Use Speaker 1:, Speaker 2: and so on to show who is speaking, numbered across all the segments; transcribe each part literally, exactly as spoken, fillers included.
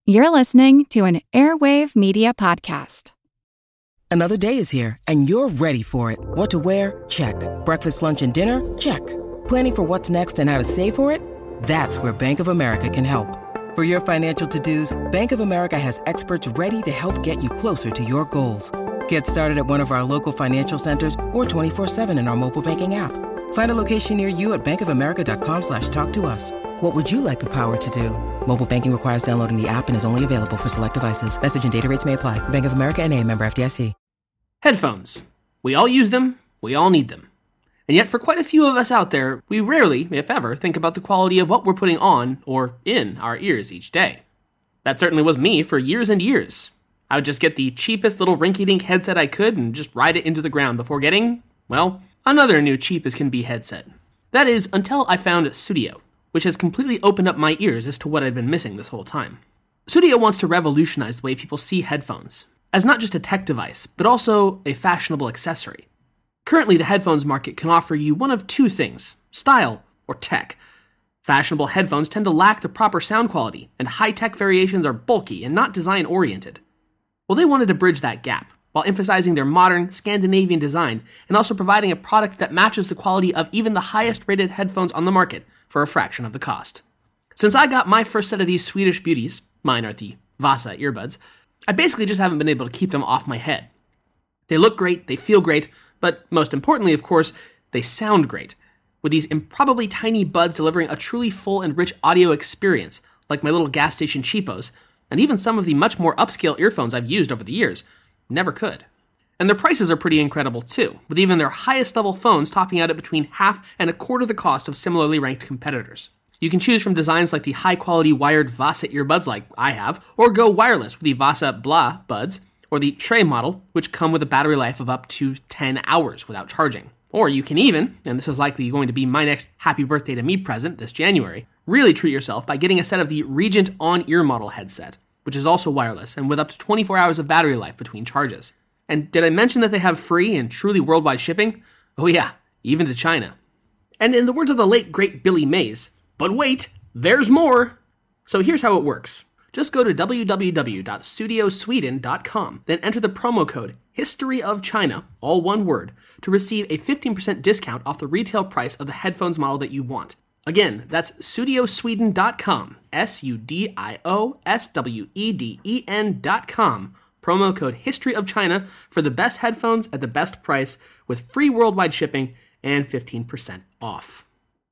Speaker 1: You're listening to an Airwave Media Podcast.
Speaker 2: Another day is here, and you're ready for it. What to wear? Check. Breakfast, lunch, and dinner? Check. Planning for what's next and how to save for it? That's where Bank of America can help. For your financial to-dos, Bank of America has experts ready to help get you closer to your goals. Get started at one of our local financial centers or twenty-four seven in our mobile banking app. Find a location near you at bankofamerica.com slash talk to us. What would you like the power to do? Mobile banking requires downloading the app and is only available for select devices. Message and data rates may apply. Bank of America N A, member F D I C.
Speaker 3: Headphones. We all use them. We all need them. And yet for quite a few of us out there, we rarely, if ever, think about the quality of what we're putting on or in our ears each day. That certainly was me for years and years. I would just get the cheapest little rinky-dink headset I could and just ride it into the ground before getting, well, another new cheap-as-can-be headset. That is, until I found Sudio, which has completely opened up my ears as to what I'd been missing this whole time. Sudio wants to revolutionize the way people see headphones, as not just a tech device, but also a fashionable accessory. Currently, the headphones market can offer you one of two things, style or tech. Fashionable headphones tend to lack the proper sound quality, and high-tech variations are bulky and not design-oriented. Well, they wanted to bridge that gap, while emphasizing their modern, Scandinavian design, and also providing a product that matches the quality of even the highest-rated headphones on the market for a fraction of the cost. Since I got my first set of these Swedish beauties, mine are the Vasa earbuds, I basically just haven't been able to keep them off my head. They look great, they feel great, but most importantly, of course, they sound great, with these improbably tiny buds delivering a truly full and rich audio experience, like my little gas station cheapos, and even some of the much more upscale earphones I've used over the years never could. And their prices are pretty incredible too, with even their highest level phones topping out at between half and a quarter the cost of similarly ranked competitors. You can choose from designs like the high quality wired Vasa earbuds like I have, or go wireless with the Vasa Bla buds, or the Tray model, which come with a battery life of up to ten hours without charging. Or you can even, and this is likely going to be my next happy birthday to me present this January, really treat yourself by getting a set of the Regent on-ear model headset, which is also wireless and with up to twenty-four hours of battery life between charges. And did I mention that they have free and truly worldwide shipping? Oh yeah, even to China. And in the words of the late great Billy Mays, but wait, there's more! So here's how it works. Just go to w w w dot studio sweden dot com, then enter the promo code History of China, all one word, to receive a fifteen percent discount off the retail price of the headphones model that you want. Again, that's studio sweden dot com, S U D I O S W E D E N dot com, promo code History of China for the best headphones at the best price with free worldwide shipping and fifteen percent off.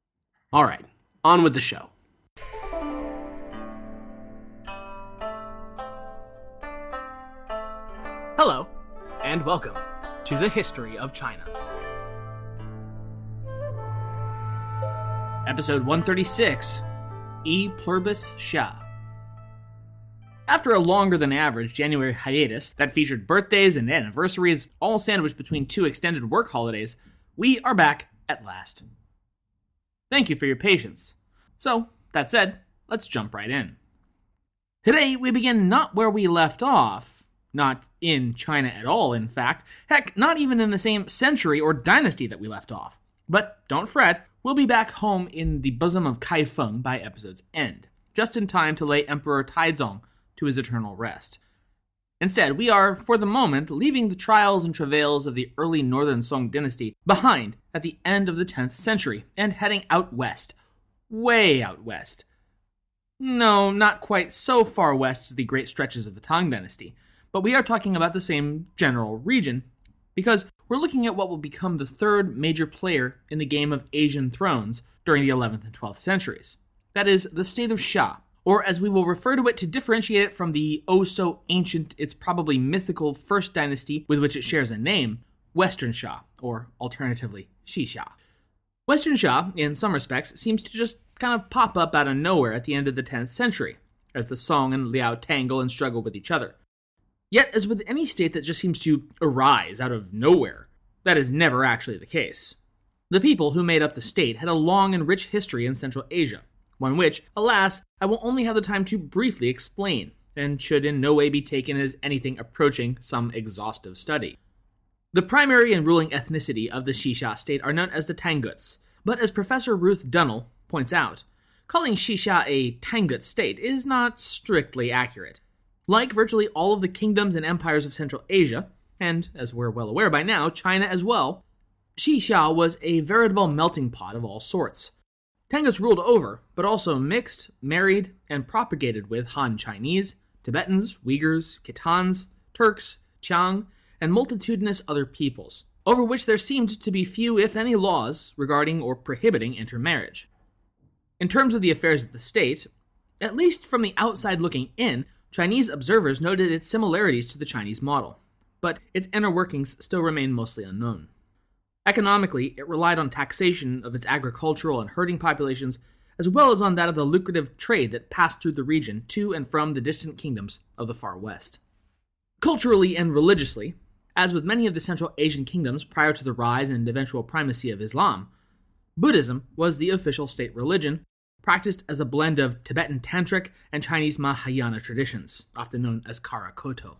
Speaker 3: All right, on with the show. Hello, and welcome to the History of China. Episode one thirty-six, E Pluribus Sha. After a longer than average January hiatus that featured birthdays and anniversaries, all sandwiched between two extended work holidays, we are back at last. Thank you for your patience. So, that said, let's jump right in. Today, we begin not where we left off, not in China at all, in fact, heck, not even in the same century or dynasty that we left off. But don't fret, we'll be back home in the bosom of Kaifeng by episode's end, just in time to lay Emperor Taizong to his eternal rest. Instead, we are, for the moment, leaving the trials and travails of the early Northern Song dynasty behind at the end of the tenth century and heading out west. Way out west. No, not quite so far west as the great stretches of the Tang dynasty, but we are talking about the same general region, because we're looking at what will become the third major player in the game of Asian thrones during the eleventh and twelfth centuries. That is, the state of Xia, or as we will refer to it to differentiate it from the oh-so-ancient, it's probably mythical first dynasty with which it shares a name, Western Xia, or alternatively, Xixia. Western Xia, in some respects, seems to just kind of pop up out of nowhere at the end of the tenth century, as the Song and Liao tangle and struggle with each other. Yet, as with any state that just seems to arise out of nowhere, that is never actually the case. The people who made up the state had a long and rich history in Central Asia, one which, alas, I will only have the time to briefly explain, and should in no way be taken as anything approaching some exhaustive study. The primary and ruling ethnicity of the Xixia state are known as the Tanguts, but as Professor Ruth Dunnell points out,
Speaker 4: Calling Xixia a Tangut state is not strictly accurate. Like virtually all of the kingdoms and empires of Central Asia, and as we're well aware by now, China as well, Xixia was a veritable melting pot of all sorts. Tanguts ruled over, but also mixed, married, and propagated with Han Chinese, Tibetans, Uyghurs, Khitans, Turks, Qiang, and multitudinous other peoples, over which there seemed to be few, if any, laws regarding or prohibiting intermarriage. In terms of the affairs of the state, at least from the outside looking in, Chinese observers noted its similarities to the Chinese model, but its inner workings still remain mostly unknown. Economically, it relied on taxation of its agricultural and herding populations, as well as on that of the lucrative trade that passed through the region to and from the distant kingdoms of the far west. Culturally and religiously, as with many of the Central Asian kingdoms prior to the rise and eventual primacy of Islam, Buddhism was the official state religion, practiced as a blend of Tibetan Tantric and Chinese Mahayana traditions, often known as Karakoto.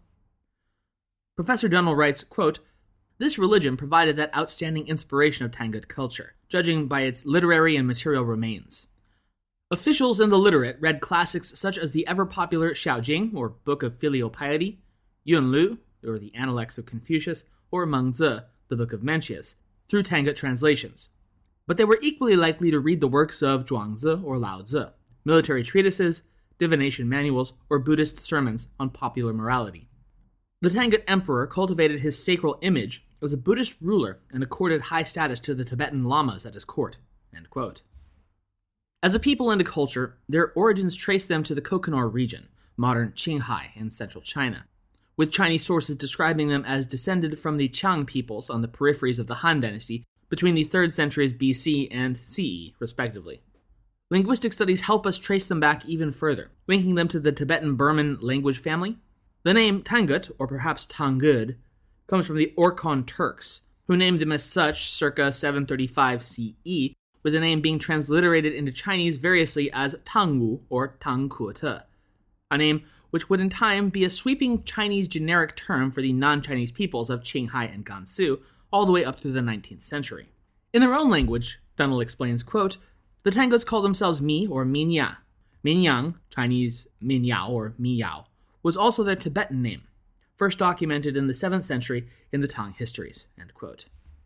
Speaker 4: Professor Dunnell writes, quote, "This religion provided that outstanding inspiration of Tangut culture, judging by its literary and material remains. Officials and the literate read classics such as the ever-popular Xiaojing, or Book of Filial Piety, Yunlu, or the Analects of Confucius, or Mengzi, the Book of Mencius, through Tangut translations. But they were equally likely to read the works of Zhuangzi or Laozi, military treatises, divination manuals, or Buddhist sermons on popular morality. The Tangut emperor cultivated his sacral image as a Buddhist ruler and accorded high status to the Tibetan lamas at his court." End quote. As a people and a culture, their origins trace them to the Kokonor region, modern Qinghai in central China, with Chinese sources describing them as descended from the Qiang peoples on the peripheries of the Han Dynasty between the third centuries B C and C E, respectively. Linguistic studies help us trace them back even further, linking them to the Tibetan-Burman language family. The name Tangut, or perhaps Tangud, comes from the Orkhon Turks, who named them as such circa seven thirty-five C E, with the name being transliterated into Chinese variously as Tangwu or Tangkuote, a name which would in time be a sweeping Chinese generic term for the non-Chinese peoples of Qinghai and Gansu, all the way up through the nineteenth century. In their own language, Dunnell explains, quote, "The Tanguts call themselves Mi or Minya. Minyang, Chinese Minyao or Miyao, was also their Tibetan name, first documented in the seventh century in the Tang histories." End quote.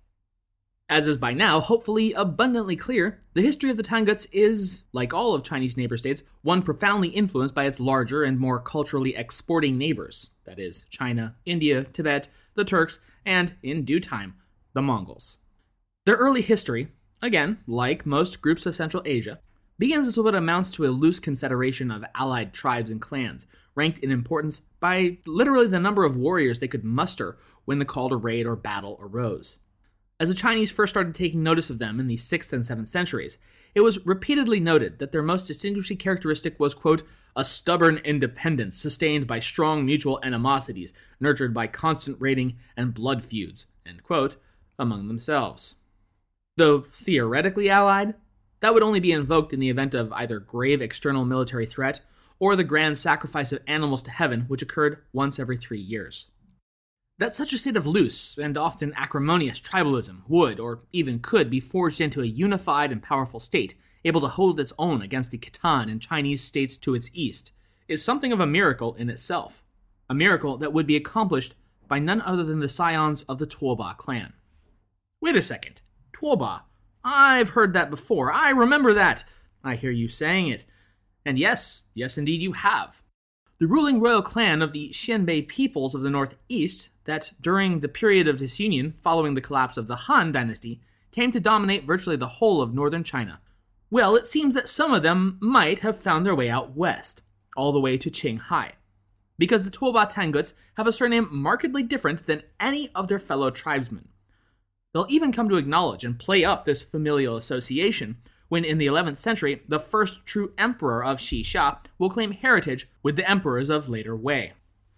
Speaker 4: As is by now hopefully abundantly clear, the history of the Tanguts is, like all of Chinese neighbor states, one profoundly influenced by its larger and more culturally exporting neighbors, that is, China, India, Tibet, the Turks, and, in due time, the Mongols. Their early history, again, like most groups of Central Asia, begins as what amounts to a loose confederation of allied tribes and clans, ranked in importance by literally the number of warriors they could muster when the call to raid or battle arose. As the Chinese first started taking notice of them in the sixth and seventh centuries, it was repeatedly noted that their most distinguishing characteristic was, quote, "a stubborn independence sustained by strong mutual animosities, nurtured by constant raiding and blood feuds," end quote, among themselves. Though theoretically allied, that would only be invoked in the event of either grave external military threat or the grand sacrifice of animals to heaven, which occurred once every three years. That such a state of loose and often acrimonious tribalism would, or even could, be forged into a unified and powerful state, able to hold its own against the Khitan and Chinese states to its east, is something of a miracle in itself. A miracle that would be accomplished by none other than the scions of the Tuoba clan. Wait a second. Tuoba. I've heard that before. I remember that. I hear you saying it. And yes, yes indeed you have. The ruling royal clan of the Xianbei peoples of the northeast that, during the period of disunion following the collapse of the Han Dynasty, came to dominate virtually the whole of northern China. Well, it seems that some of them might have found their way out west, all the way to Qinghai, because the Tuoba Tanguts have a surname markedly different than any of their fellow tribesmen. They'll even come to acknowledge and play up this familial association when in the eleventh century, the first true emperor of Xixia will claim heritage with the emperors of later Wei.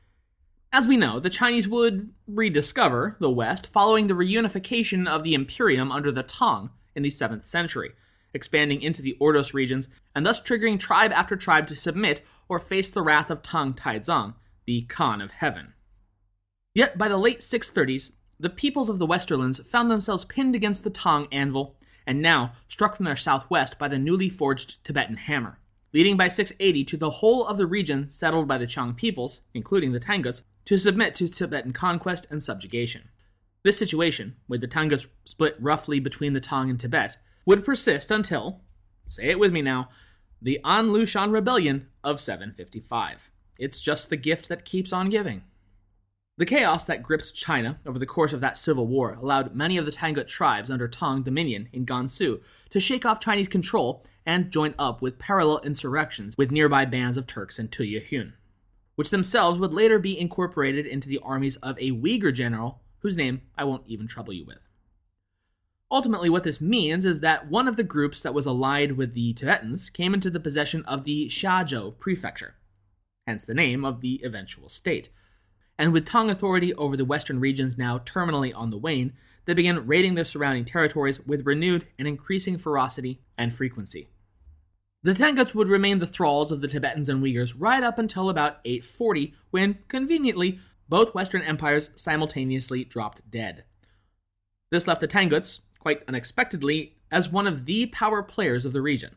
Speaker 4: As we know, the Chinese would rediscover the West following the reunification of the Imperium under the Tang in the seventh century, expanding into the Ordos regions and thus triggering tribe after tribe to submit or face the wrath of Tang Taizong, the Khan of Heaven. Yet by the late six thirties, the peoples of the Westerlands found themselves pinned against the Tang anvil, and now struck from their southwest by the newly forged Tibetan hammer, leading by six eighty to the whole of the region settled by the Qiang peoples, including the Tanguts, to submit to Tibetan conquest and subjugation. This situation, with the Tanguts split roughly between the Tang and Tibet, would persist until, say it with me now, the An Lushan Rebellion of seven fifty-five. It's just the gift that keeps on giving. The chaos that gripped China over the course of that civil war allowed many of the Tangut tribes under Tang dominion in Gansu to shake off Chinese control and join up with parallel insurrections with nearby bands of Turks and Tuyehun, which themselves would later be incorporated into the armies of a Uyghur general whose name I won't even trouble you with. Ultimately, what this means is that one of the groups that was allied with the Tibetans came into the possession of the Xiazhou prefecture, hence the name of the eventual state. And with Tang authority over the western regions now terminally on the wane, they began raiding their surrounding territories with renewed and increasing ferocity and frequency. The Tanguts would remain the thralls of the Tibetans and Uyghurs right up until about eight forty, when, conveniently, both Western empires simultaneously dropped dead. This left the Tanguts, quite unexpectedly, as one of the power players of the region.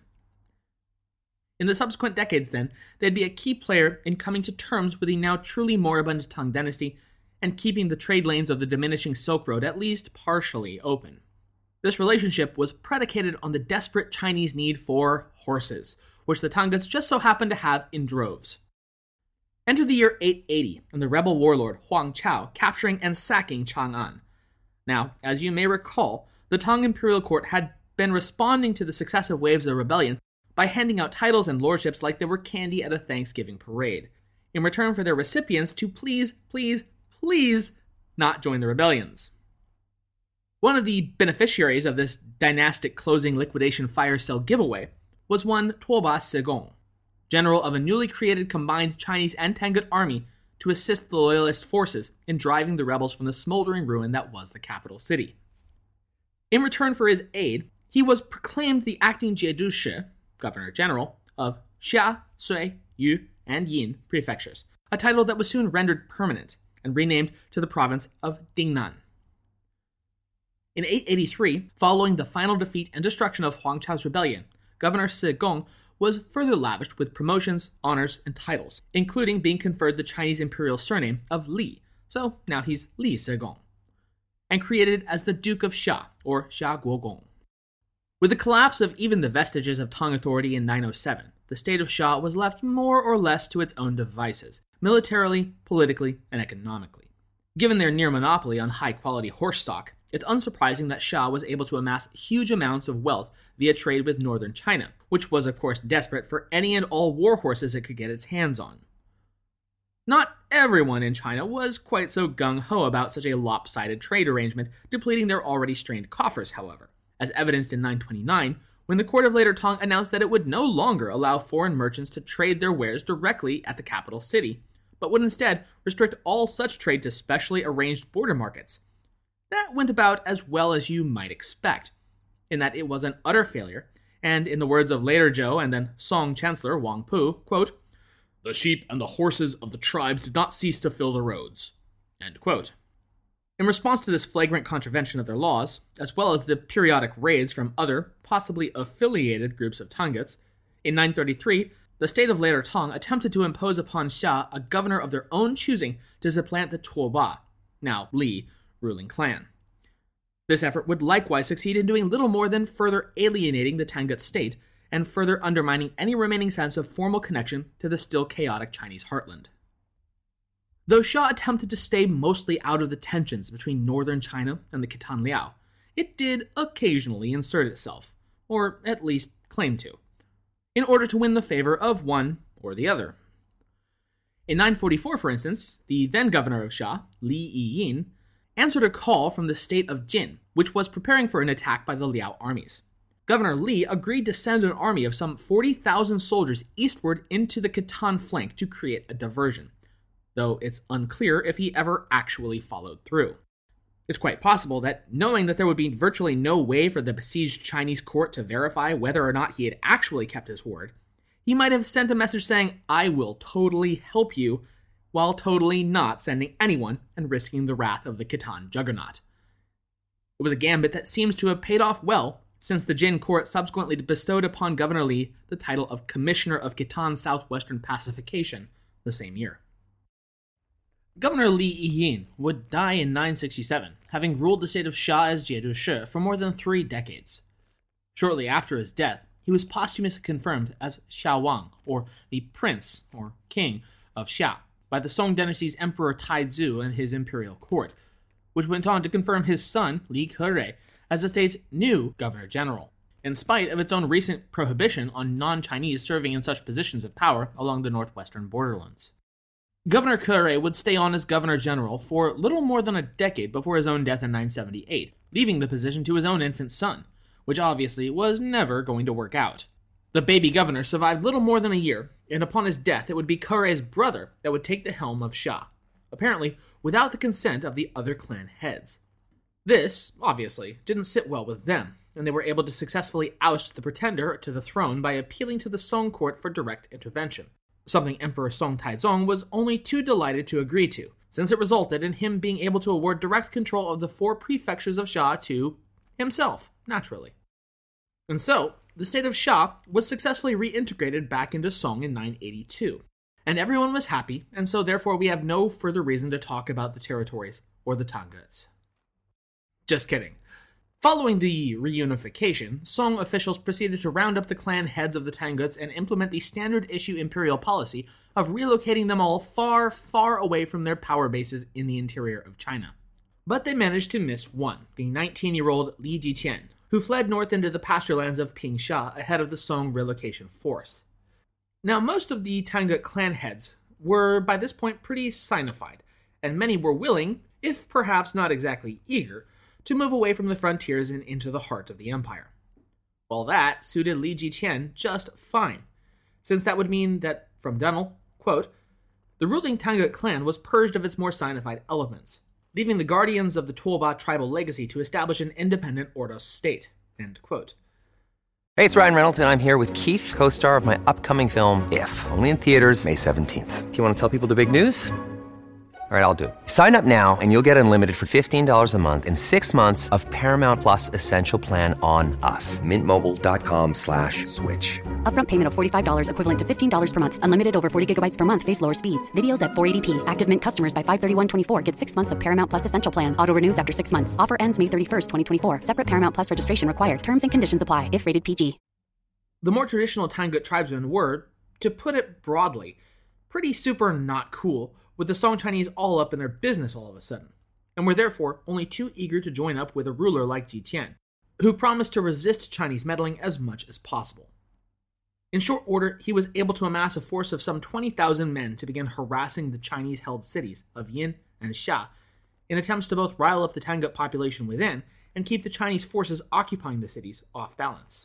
Speaker 4: In the subsequent decades, then, they'd be a key player in coming to terms with the now truly moribund Tang dynasty and keeping the trade lanes of the diminishing Silk Road at least partially open. This relationship was predicated on the desperate Chinese need for horses, which the Tanguts just so happened to have in droves. Enter the year eight eighty, and the rebel warlord Huang Chao capturing and sacking Chang'an. Now, as you may recall, the Tang imperial court had been responding to the successive waves of rebellion by handing out titles and lordships like they were candy at a Thanksgiving parade, in return for their recipients to please, please, please not join the rebellions. One of the beneficiaries of this dynastic closing liquidation fire sale giveaway was one Tuoba Segong, general of a newly created combined Chinese and Tangut army to assist the loyalist forces in driving the rebels from the smoldering ruin that was the capital city. In return for his aid, he was proclaimed the acting Jiedushi, Governor-General, of Xia, Sui, Yu, and Yin prefectures, a title that was soon rendered permanent and renamed to the province of Dingnan. In eight eighty-three, following the final defeat and destruction of Huang Chao's rebellion, Governor Segong was further lavished with promotions, honors, and titles, including being conferred the Chinese imperial surname of Li, so now he's Li Segong, and created as the Duke of Xia, or Xia Guogong. With the collapse of even the vestiges of Tang authority in nine oh seven, the state of Xia was left more or less to its own devices, militarily, politically, and economically. Given their near monopoly on high-quality horse stock, it's unsurprising that Xia was able to amass huge amounts of wealth via trade with northern China, which was of course desperate for any and all war horses it could get its hands on. Not everyone in China was quite so gung-ho about such a lopsided trade arrangement, depleting their already strained coffers, however, as evidenced in nine twenty-nine, when the court of later Tang announced that it would no longer allow foreign merchants to trade their wares directly at the capital city, but would instead restrict all such trade to specially arranged border markets. That went about as well as you might expect, in that it was an utter failure, and in the words of later Zhou and then Song Chancellor Wang Pu, quote, "The sheep and the horses of the tribes did not cease to fill the roads." End quote. In response to this flagrant contravention of their laws, as well as the periodic raids from other, possibly affiliated groups of Tanguts, in nine thirty-three, the state of later Tang attempted to impose upon Xia a governor of their own choosing to supplant the Tuoba, now Li, ruling clan. This effort would likewise succeed in doing little more than further alienating the Tangut state and further undermining any remaining sense of formal connection to the still chaotic Chinese heartland. Though Xia attempted to stay mostly out of the tensions between northern China and the Khitan Liao, it did occasionally insert itself, or at least claim to, in order to win the favor of one or the other. In nine forty-four, for instance, the then governor of Xia, Li Yiyin, answered a call from the state of Jin, which was preparing for an attack by the Liao armies. Governor Li agreed to send an army of some forty thousand soldiers eastward into the Khitan flank to create a diversion, though it's unclear if he ever actually followed through. It's quite possible that, knowing that there would be virtually no way for the besieged Chinese court to verify whether or not he had actually kept his word, he might have sent a message saying, "I will totally help you," while totally not sending anyone and risking the wrath of the Khitan juggernaut. It was a gambit that seems to have paid off well since the Jin court subsequently bestowed upon Governor Li the title of Commissioner of Khitan Southwestern Pacification the same year. Governor Li Yiyin would die in nine sixty-seven, having ruled the state of Xia as Jiedu Shi for more than three decades. Shortly after his death, he was posthumously confirmed as Xia Wang, or the Prince, or King, of Xia, by the Song dynasty's Emperor Taizu and his imperial court, which went on to confirm his son, Li Kerui, as the state's new governor-general, in spite of its own recent prohibition on non-Chinese serving in such positions of power along the northwestern borderlands. Governor Kerui would stay on as governor-general for little more than a decade before his own death in nine seventy-eight, leaving the position to his own infant son, which obviously was never going to work out. The baby governor survived little more than a year, and upon his death it would be Kerui's brother that would take the helm of Xia, apparently without the consent of the other clan heads. This, obviously, didn't sit well with them, and they were able to successfully oust the pretender to the throne by appealing to the Song court for direct intervention, something Emperor Song Taizong was only too delighted to agree to, since it resulted in him being able to award direct control of the four prefectures of Xia to himself, naturally. And so, the state of Xia was successfully reintegrated back into Song in nine eighty-two, and everyone was happy, and so therefore we have no further reason to talk about the territories or the Tanguts. Just kidding. Following the reunification, Song officials proceeded to round up the clan heads of the Tanguts and implement the standard-issue imperial policy of relocating them all far, far away from their power bases in the interior of China. But they managed to miss one, the nineteen-year-old Li Jiqian, who fled north into the pasture lands of Pingsha ahead of the Song relocation force. Now, most of the Tangut clan heads were by this point pretty Sinified, and many were willing, if perhaps not exactly eager, to move away from the frontiers and into the heart of the empire. Well, that suited Li Jiqian just fine, since that would mean that, from Dunel, quote, the ruling Tangut clan was purged of its more Sinified elements, leaving the guardians of the Tuoba tribal legacy to establish an independent Ordos state, end quote.
Speaker 5: Hey, it's Ryan Reynolds, and I'm here with Keith, co-star of my upcoming film, If, only in theaters May seventeenth. Do you want to tell people the big news? All right, I'll do it. Sign up now and you'll get unlimited for fifteen dollars a month and six months of Paramount Plus Essential Plan on us. Mint Mobile dot com slash switch.
Speaker 6: Upfront payment of forty-five dollars equivalent to fifteen dollars per month. Unlimited over forty gigabytes per month. Face lower speeds. Videos at four eighty p. Active Mint customers by five thirty-one twenty-four get six months of Paramount Plus Essential Plan. Auto renews after six months. Offer ends May thirty-first, twenty twenty-four. Separate Paramount Plus registration required. Terms and conditions apply if rated P G.
Speaker 4: The more traditional Tangut tribesmen were, to put it broadly, pretty super not cool with the Song Chinese all up in their business all of a sudden, and were therefore only too eager to join up with a ruler like Jiqian, who promised to resist Chinese meddling as much as possible. In short order, he was able to amass a force of some twenty thousand men to begin harassing the Chinese-held cities of Yin and Xia in attempts to both rile up the Tangut population within and keep the Chinese forces occupying the cities off balance.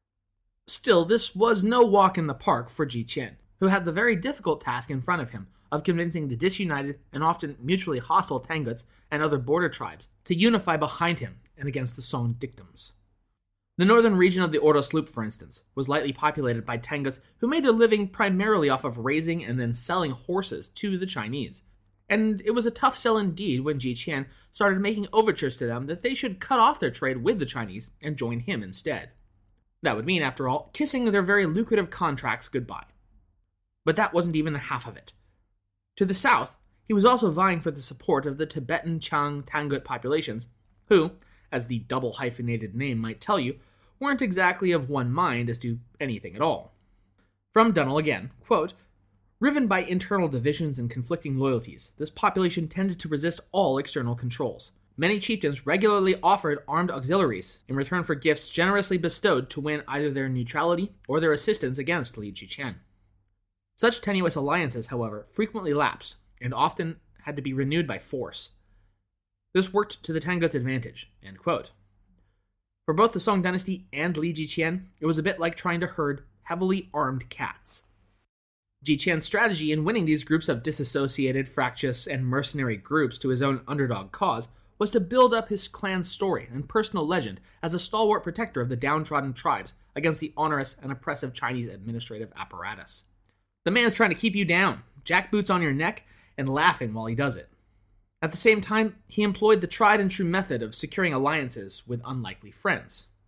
Speaker 4: Still, this was no walk in the park for Jiqian, who had the very difficult task in front of him of convincing the disunited and often mutually hostile Tanguts and other border tribes to unify behind him and against the Song dictums. The northern region of the Ordos Loop, for instance, was lightly populated by Tanguts who made their living primarily off of raising and then selling horses to the Chinese, and it was a tough sell indeed when Jiqian started making overtures to them that they should cut off their trade with the Chinese and join him instead. That would mean, after all, kissing their very lucrative contracts goodbye. But that wasn't even the half of it. To the south, he was also vying for the support of the Tibetan Chang Tangut populations, who, as the double hyphenated name might tell you, weren't exactly of one mind as to anything at all. From Dunel again, quote, riven by internal divisions and conflicting loyalties, this population tended to resist all external controls. Many chieftains regularly offered armed auxiliaries in return for gifts generously bestowed to win either their neutrality or their assistance against Li Jiqian. Such tenuous alliances, however, frequently lapsed and often had to be renewed by force. This worked to the Tanguts' advantage, end quote. For both the Song dynasty and Li Jiqian, it was a bit like trying to herd heavily armed cats. Jiqian's strategy in winning these groups of disassociated, fractious, and mercenary groups to his own underdog cause was to build up his clan's story and personal legend as a stalwart protector of the downtrodden tribes against the onerous and oppressive Chinese administrative apparatus. The man's trying to keep you down, jackboots on your neck, and laughing while he does it. At the same time, he employed the tried and true method of securing alliances with unlikely friends.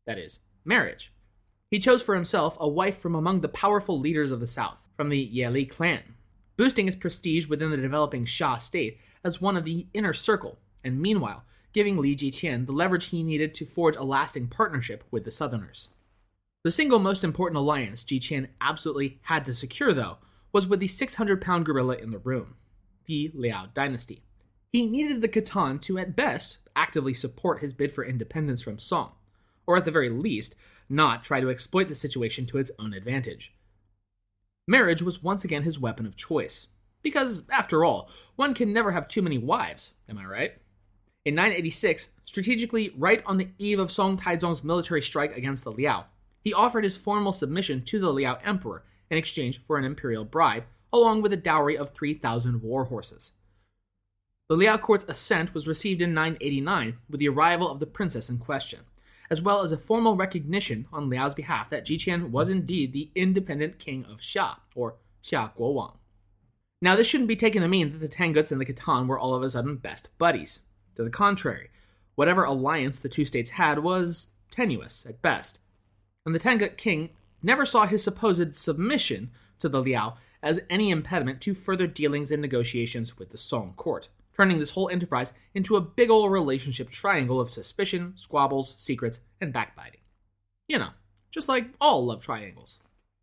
Speaker 4: that is, marriage. He chose for himself a wife from among the powerful leaders of the south, from the Yeli clan, boosting his prestige within the developing Xia state as one of the inner circle, and meanwhile giving Li Jiqian the leverage he needed to forge a lasting partnership with the Southerners. The single most important alliance Jiqian absolutely had to secure, though, was with the six hundred pound gorilla in the room, the Liao dynasty. He needed the Khitan to, at best, actively support his bid for independence from Song, or at the very least, not try to exploit the situation to its own advantage. Marriage was once again his weapon of choice, because, after all, one can never have too many wives, am I right? In nine eighty-six, strategically right on the eve of Song Taizong's military strike against the Liao, he offered his formal submission to the Liao emperor in exchange for an imperial bride, along with a dowry of three thousand war horses. The Liao court's assent was received in nine eighty-nine with the arrival of the princess in question, as well as a formal recognition on Liao's behalf that Jiqian was indeed the independent king of Xia, or Xia Guowang. Now, this shouldn't be taken to mean that the Tanguts and the Khitan were all of a sudden best buddies. To the contrary, whatever alliance the two states had was tenuous at best, and the Tangut king never saw his supposed submission to the Liao as any impediment to further dealings and negotiations with the Song court, turning this whole enterprise into a big ol' relationship triangle of suspicion, squabbles, secrets, and backbiting. You know, just like all love triangles.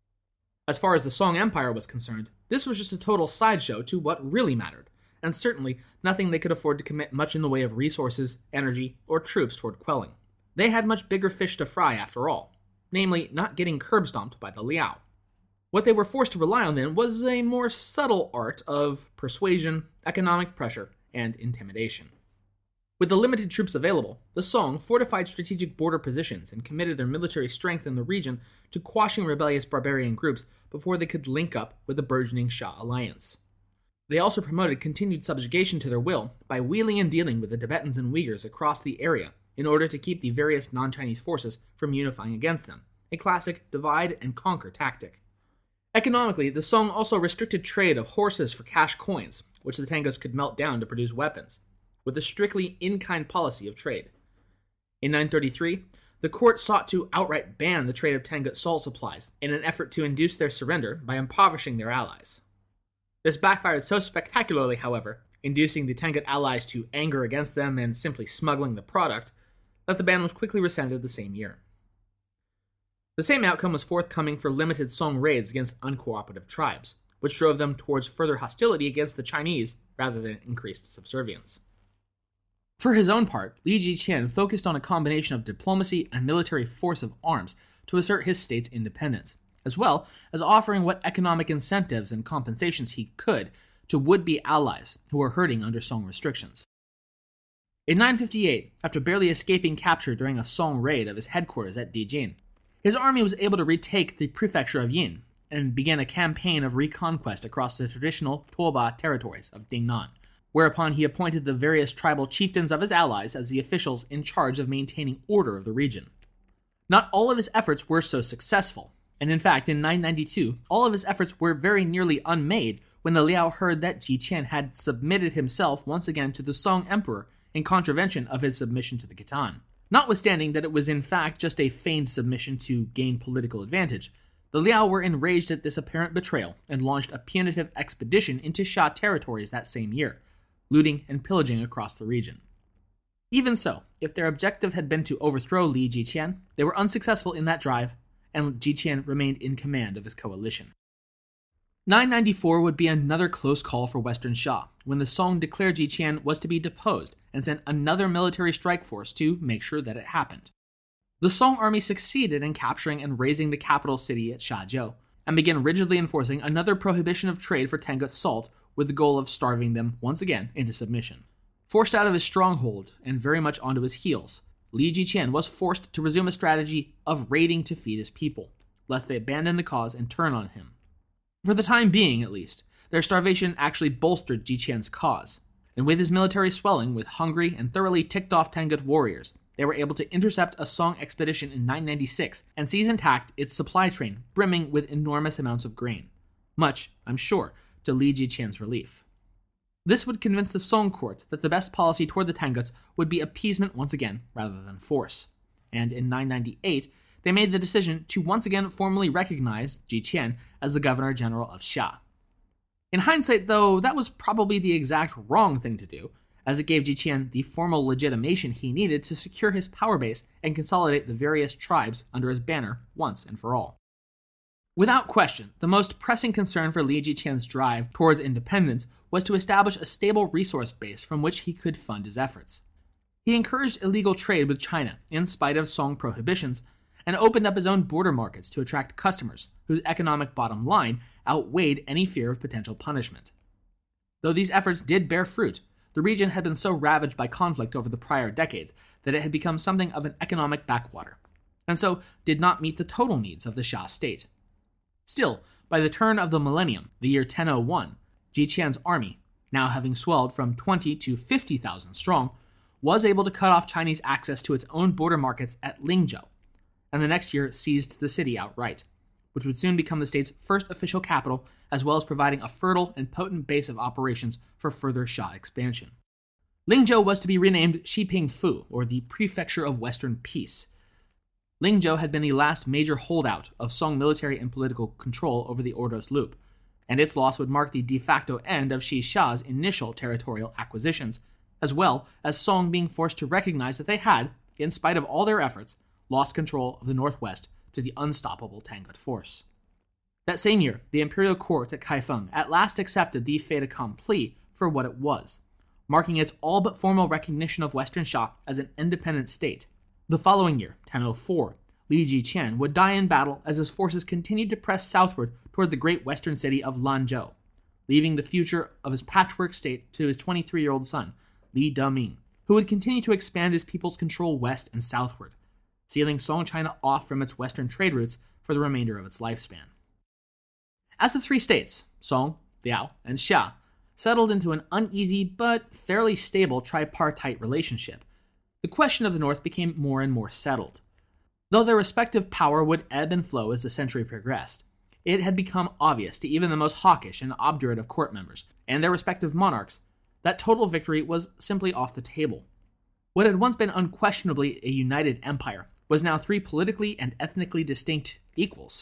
Speaker 4: As far as the Song Empire was concerned, this was just a total sideshow to what really mattered, and certainly nothing they could afford to commit much in the way of resources, energy, or troops toward quelling. They had much bigger fish to fry after all, namely not getting curb-stomped by the Liao. What they were forced to rely on then was a more subtle art of persuasion, economic pressure, and intimidation. With the limited troops available, the Song fortified strategic border positions and committed their military strength in the region to quashing rebellious barbarian groups before they could link up with the burgeoning Xia alliance. They also promoted continued subjugation to their will by wheeling and dealing with the Tibetans and Uyghurs across the area in order to keep the various non-Chinese forces from unifying against them, a classic divide-and-conquer tactic. Economically, the Song also restricted trade of horses for cash coins, which the Tanguts could melt down to produce weapons, with a strictly in-kind policy of trade. In nine thirty-three, the court sought to outright ban the trade of Tangut salt supplies in an effort to induce their surrender by impoverishing their allies. This backfired so spectacularly, however, inducing the Tangut allies to anger against them and simply smuggling the product, that the ban was quickly rescinded the same year. The same outcome was forthcoming for limited Song raids against uncooperative tribes, which drove them towards further hostility against the Chinese rather than increased subservience. For his own part, Li Jiqian focused on a combination of diplomacy and military force of arms to assert his state's independence, as well as offering what economic incentives and compensations he could to would-be allies who were hurting under Song restrictions. In nine fifty-eight, after barely escaping capture during a Song raid of his headquarters at Dijin, his army was able to retake the prefecture of Yin and began a campaign of reconquest across the traditional Tuoba territories of Dingnan, whereupon he appointed the various tribal chieftains of his allies as the officials in charge of maintaining order of the region. Not all of his efforts were so successful, and in fact, in nine ninety-two, all of his efforts were very nearly unmade when the Liao heard that Jiqian had submitted himself once again to the Song emperor in contravention of his submission to the Khitan. Notwithstanding that it was in fact just a feigned submission to gain political advantage, the Liao were enraged at this apparent betrayal and launched a punitive expedition into Xia territories that same year, looting and pillaging across the region. Even so, if their objective had been to overthrow Li Jiqian, they were unsuccessful in that drive, and Jiqian remained in command of his coalition. nine ninety-four would be another close call for Western Xia, when the Song declared Jiqian was to be deposed and sent another military strike force to make sure that it happened. The Song army succeeded in capturing and razing the capital city at Shajiu, and began rigidly enforcing another prohibition of trade for Tangut salt with the goal of starving them once again into submission. Forced out of his stronghold and very much onto his heels, Li Jiqian was forced to resume a strategy of raiding to feed his people, lest they abandon the cause and turn on him. For the time being, at least, their starvation actually bolstered Jiqian's cause, and with his military swelling with hungry and thoroughly ticked-off Tangut warriors, they were able to intercept a Song expedition in nine ninety-six and seize intact its supply train brimming with enormous amounts of grain, much, I'm sure, to Li Jiqian's relief. This would convince the Song court that the best policy toward the Tanguts would be appeasement once again rather than force. and in nine ninety-eight, they made the decision to once again formally recognize Ji Qian as the Governor-General of Xia. In hindsight, though, that was probably the exact wrong thing to do, as it gave Ji Qian the formal legitimation he needed to secure his power base and consolidate the various tribes under his banner once and for all. Without question, the most pressing concern for Li Jiqian's drive towards independence was to establish a stable resource base from which he could fund his efforts. He encouraged illegal trade with China, in spite of Song prohibitions, and opened up his own border markets to attract customers whose economic bottom line outweighed any fear of potential punishment. Though these efforts did bear fruit, the region had been so ravaged by conflict over the prior decades that it had become something of an economic backwater, and so did not meet the total needs of the Xia state. Still, by the turn of the millennium, the year ten oh one, Ji Qian's army, now having swelled from twenty to fifty thousand strong, was able to cut off Chinese access to its own border markets at Lingzhou, and the next year seized the city outright, which would soon become the state's first official capital, as well as providing a fertile and potent base of operations for further Xia expansion. Lingzhou was to be renamed Shipingfu, or the Prefecture of Western Peace. Lingzhou had been the last major holdout of Song military and political control over the Ordos Loop, and its loss would mark the de facto end of Shi Xia's initial territorial acquisitions, as well as Song being forced to recognize that they had, in spite of all their efforts, lost control of the northwest to the unstoppable Tangut force. That same year, the imperial court at Kaifeng at last accepted the fait accompli for what it was, marking its all but formal recognition of Western Xia as an independent state. The following year, ten oh four, Li Jiqian would die in battle as his forces continued to press southward toward the great western city of Lanzhou, leaving the future of his patchwork state to his twenty-three-year-old son, Li Deming, who would continue to expand his people's control west and southward, sealing Song China off from its western trade routes for the remainder of its lifespan. As the three states, Song, Liao, and Xia, settled into an uneasy but fairly stable tripartite relationship, the question of the North became more and more settled. Though their respective power would ebb and flow as the century progressed, it had become obvious to even the most hawkish and obdurate of court members and their respective monarchs that total victory was simply off the table. What had once been unquestionably a united empire was now three politically and ethnically distinct equals.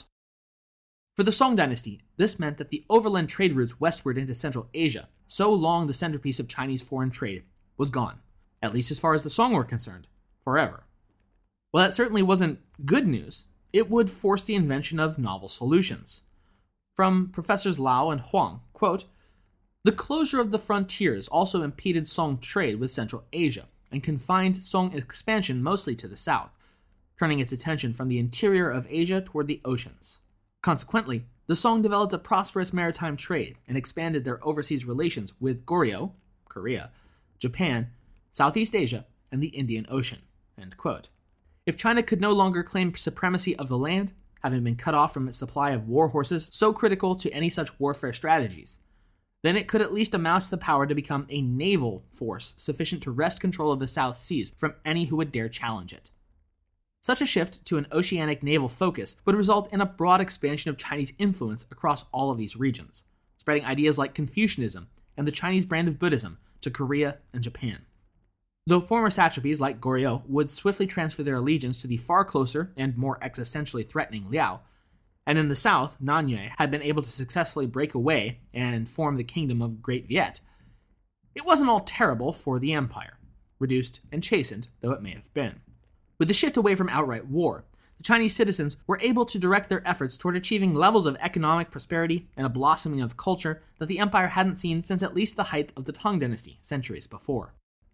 Speaker 4: For the Song dynasty, this meant that the overland trade routes westward into Central Asia, so long the centerpiece of Chinese foreign trade, was gone, at least as far as the Song were concerned, forever. While that certainly wasn't good news, it would force the invention of novel solutions. From Professors Lao and Huang, quote, "The closure of the frontiers also impeded Song trade with Central Asia and confined Song expansion mostly to the south, turning its attention from the interior of Asia toward the oceans. Consequently, the Song developed a prosperous maritime trade and expanded their overseas relations with Goryeo, Korea, Japan, Southeast Asia, and the Indian Ocean." End quote. If China could no longer claim supremacy of the land, having been cut off from its supply of war horses so critical to any such warfare strategies, then it could at least amass the power to become a naval force sufficient to wrest control of the South Seas from any who would dare challenge it. Such a shift to an oceanic naval focus would result in a broad expansion of Chinese influence across all of these regions, spreading ideas like Confucianism and the Chinese brand of Buddhism to Korea and Japan. Though former satrapies like Goryeo would swiftly transfer their allegiance to the far closer and more existentially threatening Liao, and in the south, Nanyue had been able to successfully break away and form the kingdom of Great Viet, it wasn't all terrible for the empire, reduced and chastened though it may have been. With the shift away from outright war, the Chinese citizens were able to direct their efforts toward achieving levels of economic prosperity and a blossoming of culture that the empire hadn't seen since at least the height of the Tang dynasty centuries before.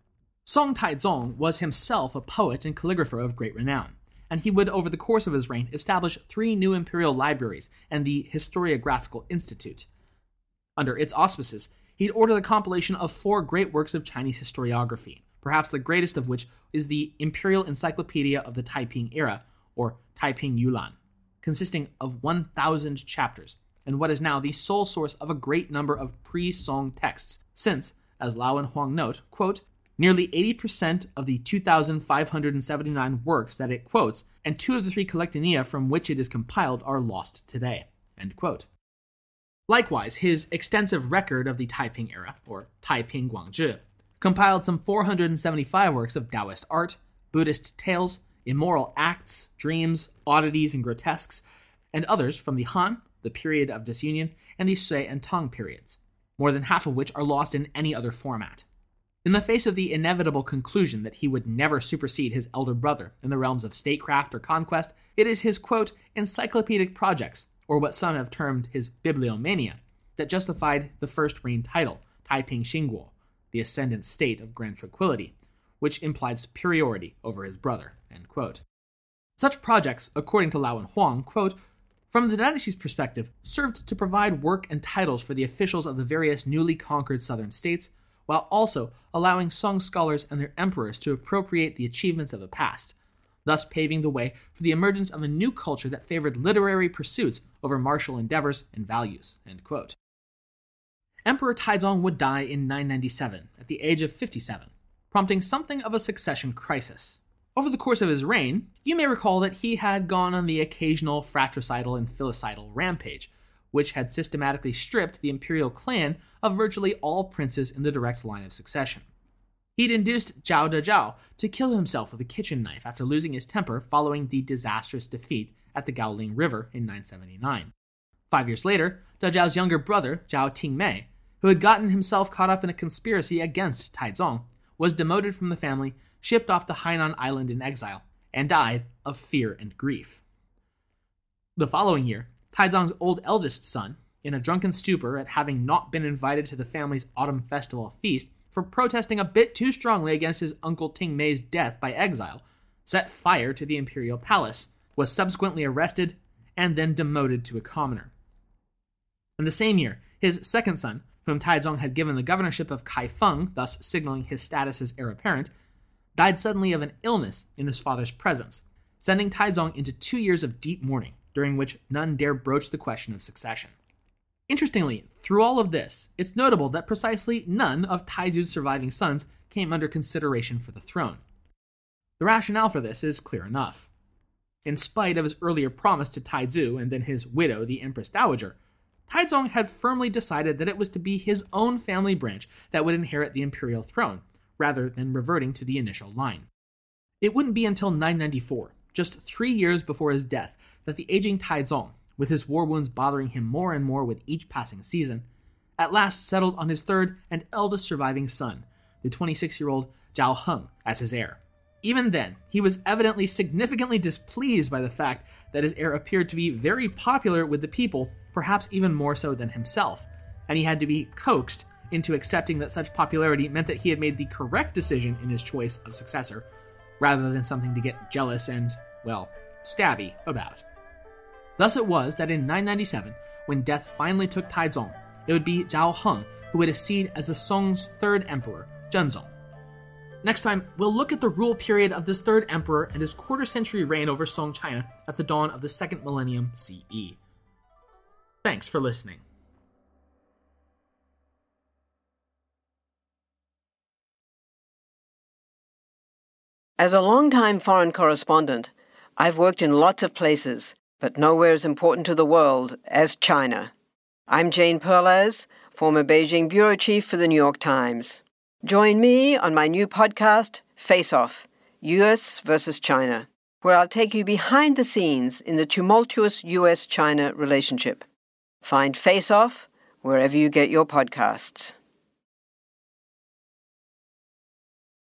Speaker 4: Song Taizong was himself a poet and calligrapher of great renown, and he would, over the course of his reign, establish three new imperial libraries and the Historiographical Institute. Under its auspices, he'd order the compilation of four great works of Chinese historiography, perhaps the greatest of which is the Imperial Encyclopedia of the Taiping Era, or Taiping Yulan, consisting of one thousand chapters, and what is now the sole source of a great number of pre-Song texts, since, as Lao and Huang note, quote, nearly eighty percent of the two thousand five hundred seventy-nine works that it quotes, and two of the three collectanea from which it is compiled are lost today. End quote. Likewise, his extensive record of the Taiping Era, or Taiping Guangzhi, compiled some four hundred seventy-five works of Taoist art, Buddhist tales, immoral acts, dreams, oddities, and grotesques, and others from the Han, the period of disunion, and the Sui and Tang periods, more than half of which are lost in any other format. In the face of the inevitable conclusion that he would never supersede his elder brother in the realms of statecraft or conquest, it is his, quote, encyclopedic projects, or what some have termed his bibliomania, that justified the first reign title, Taiping Xingguo, the ascendant state of grand tranquility, which implied superiority over his brother, end quote. Such projects, according to Lau and Huang, quote, from the dynasty's perspective, served to provide work and titles for the officials of the various newly conquered southern states, while also allowing Song scholars and their emperors to appropriate the achievements of the past, thus paving the way for the emergence of a new culture that favored literary pursuits over martial endeavors and values, end quote. Emperor Taizong would die in nine ninety-seven, at the age of fifty-seven, prompting something of a succession crisis. Over the course of his reign, you may recall that he had gone on the occasional fratricidal and filicidal rampage, which had systematically stripped the imperial clan of virtually all princes in the direct line of succession. He'd induced Zhao Dezhao to kill himself with a kitchen knife after losing his temper following the disastrous defeat at the Gaoling River in nine seventy-nine. Five years later, Dezhao's younger brother, Zhao Tingmei, who had gotten himself caught up in a conspiracy against Taizong, was demoted from the family, shipped off to Hainan Island in exile, and died of fear and grief. The following year, Taizong's old eldest son, in a drunken stupor at having not been invited to the family's autumn festival feast for protesting a bit too strongly against his uncle Tingmei's death by exile, set fire to the imperial palace, was subsequently arrested, and then demoted to a commoner. In the same year, his second son, whom Taizong had given the governorship of Kaifeng, thus signaling his status as heir apparent, died suddenly of an illness in his father's presence, sending Taizong into two years of deep mourning, during which none dare broach the question of succession. Interestingly, through all of this, it's notable that precisely none of Taizu's surviving sons came under consideration for the throne. The rationale for this is clear enough. In spite of his earlier promise to Taizu and then his widow, the Empress Dowager, Taizong had firmly decided that it was to be his own family branch that would inherit the imperial throne, rather than reverting to the initial line. It wouldn't be until nine ninety-four, just three years before his death, that the aging Taizong, with his war wounds bothering him more and more with each passing season, at last settled on his third and eldest surviving son, the twenty-six-year-old Zhao Heng, as his heir. Even then, he was evidently significantly displeased by the fact that his heir appeared to be very popular with the people, perhaps even more so than himself, and he had to be coaxed into accepting that such popularity meant that he had made the correct decision in his choice of successor, rather than something to get jealous and, well, stabby about. Thus it was that in nine ninety-seven, when death finally took Taizong, it would be Zhao Heng who would accede as the Song's third emperor, Zhenzong. Next time, we'll look at the rule period of this third emperor and his quarter-century reign over Song China at the dawn of the second millennium C E. Thanks for listening.
Speaker 7: As a longtime foreign correspondent, I've worked in lots of places, but nowhere as important to the world as China. I'm Jane Perlez, former Beijing bureau chief for the New York Times. Join me on my new podcast, Face Off, U S versus China, where I'll take you behind the scenes in the tumultuous U S China relationship. Find Face Off wherever you get your podcasts.